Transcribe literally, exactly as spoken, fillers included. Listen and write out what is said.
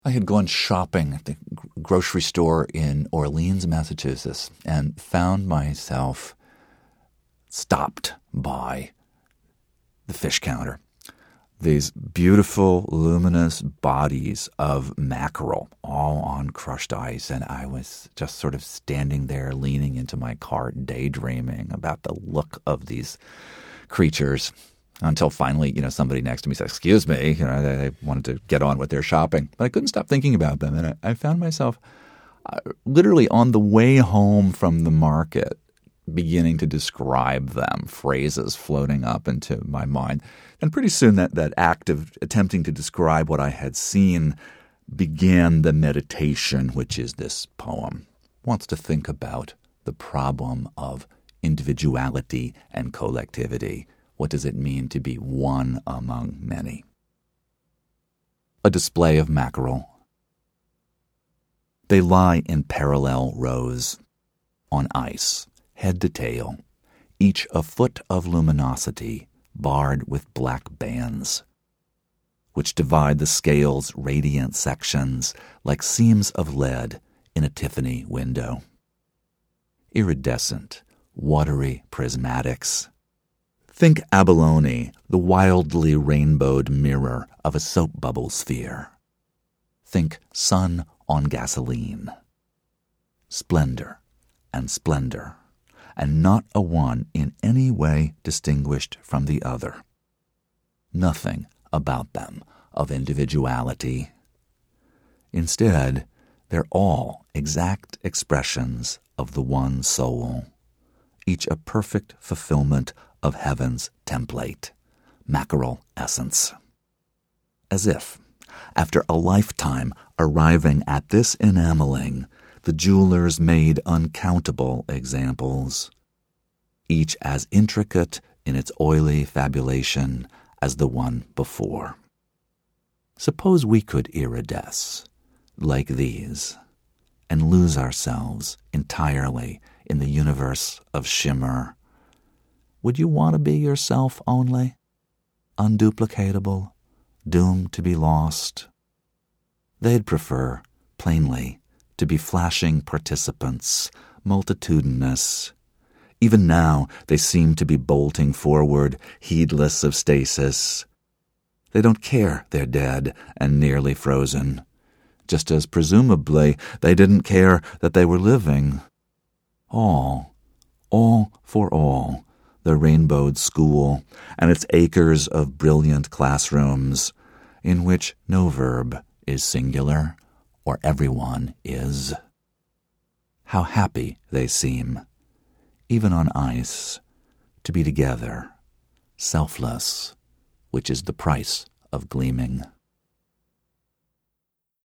I had gone shopping at the grocery store in Orleans, Massachusetts, and found myself stopped by the fish counter. These beautiful, luminous bodies of mackerel, all on crushed ice, and I was just sort of standing there, leaning into my cart, daydreaming about the look of these creatures, until finally, you know, somebody next to me said, "Excuse me," you know, they wanted to get on with their shopping, but I couldn't stop thinking about them, and I, I found myself uh, literally on the way home from the market, beginning to describe them, phrases floating up into my mind. And pretty soon that, that act of attempting to describe what I had seen began the meditation, which is this poem. It wants to think about the problem of individuality and collectivity. What does it mean to be one among many? A display of mackerel. They lie in parallel rows, on ice, head to tail, each a foot of luminosity, barred with black bands, which divide the scale's radiant sections like seams of lead in a Tiffany window. Iridescent, watery prismatics. Think abalone, the wildly rainbowed mirror of a soap bubble sphere. Think sun on gasoline. Splendor and splendor, and not a one in any way distinguished from the other. Nothing about them of individuality. Instead, they're all exact expressions of the one soul, each a perfect fulfillment of heaven's template, mackerel essence. As if, after a lifetime arriving at this enameling, the jewelers made uncountable examples, each as intricate in its oily fabulation as the one before. Suppose we could iridesce like these and lose ourselves entirely in the universe of shimmer. Would you want to be yourself only, unduplicatable, doomed to be lost? They'd prefer, plainly, to be flashing participants, multitudinous. Even now they seem to be bolting forward, heedless of stasis. They don't care they're dead and nearly frozen, just as presumably they didn't care that they were living. All, all for all, the rainbowed school and its acres of brilliant classrooms, in which no verb is singular, or everyone is. How happy they seem, even on ice, to be together, selfless, which is the price of gleaming.